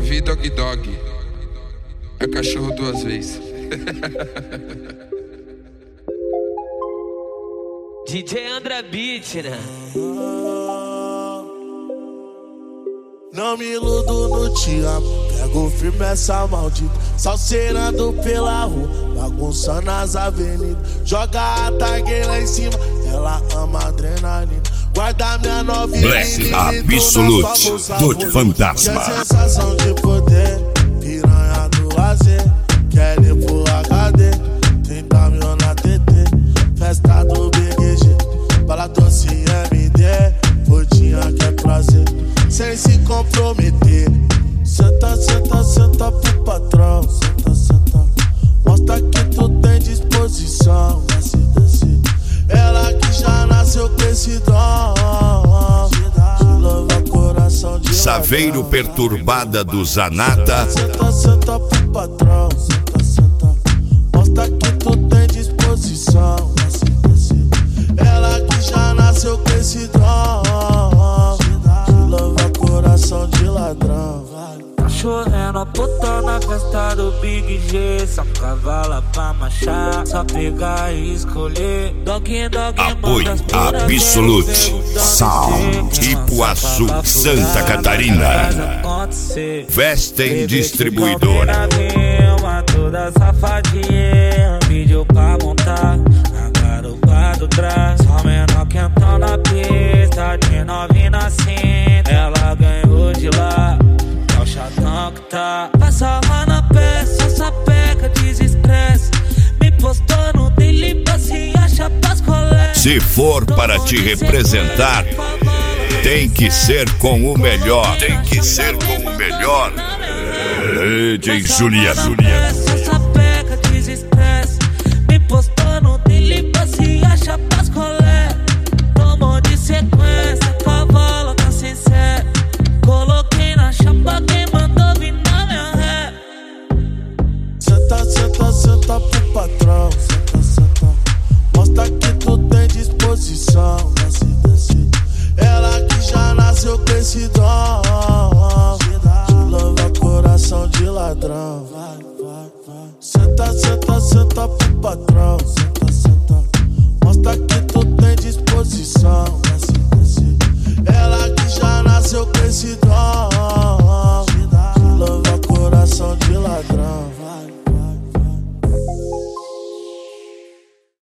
vi dog dog. É cachorro duas vezes. DJ André Beat, né? Não me iludo no te amo. Pego firme essa maldita, salseirando pela rua, bagunçando as avenidas. Joga a tag lá em cima, ela ama adrenalina. Guarda minha novinha Black Absolute do Fantasma. Que sensação de poder, piranha do lazer. Quer ir pro HD, 30 mil na TT. Festa do BGG, bala doce MD. Putinha quer prazer, sem se comprometer. Senta, senta, senta pro patrão. Senta, senta, mostra que tu tem disposição. Desce, desce, ela que já nasceu com esse dom. De louva coração de Saveiro perturbada do Zanata. Senta, senta pro patrão. Senta, senta, mostra que tu tem disposição. Desce, desce, ela que já nasceu com esse dom. De louva coração de ladrão. Cachorrendo a puta na festa do Big G. Só cavala pra marchar, só pegar e escolher. Dog, dog, Apoio Absolute Sound Ipuaçu, Santa Catarina. Vestem Distribuidora. Toda safadinha, vídeo pra montar na garupa do trás. Só menor quentão na pista, de novinha na cinta. Ela ganhou de lá, é o chatão que tá. Passa lá na peça, só peca, desestresse. Me postou no daily, se acha pras colegas. Se for para te representar, tem que ser com o melhor. Tem que ser com o melhor. DJ Juliano. Essa peca desestresse. Me postou no daily, se acha pras colegas. Tomou de sequência, cavalo tá sincero. Coloquei na chapa, quem mandou vir na minha ré. Senta, senta, senta pro patrão. Senta, senta, mostra que tu tem disposição. Desce, desce, ela que já nasceu com esse dom. De louva coração de ladrão. Vai, vai, vai. Senta, senta, senta pro patrão. Senta, senta, mostra que tu tem disposição. Desce, desce, ela que já nasceu com esse dom.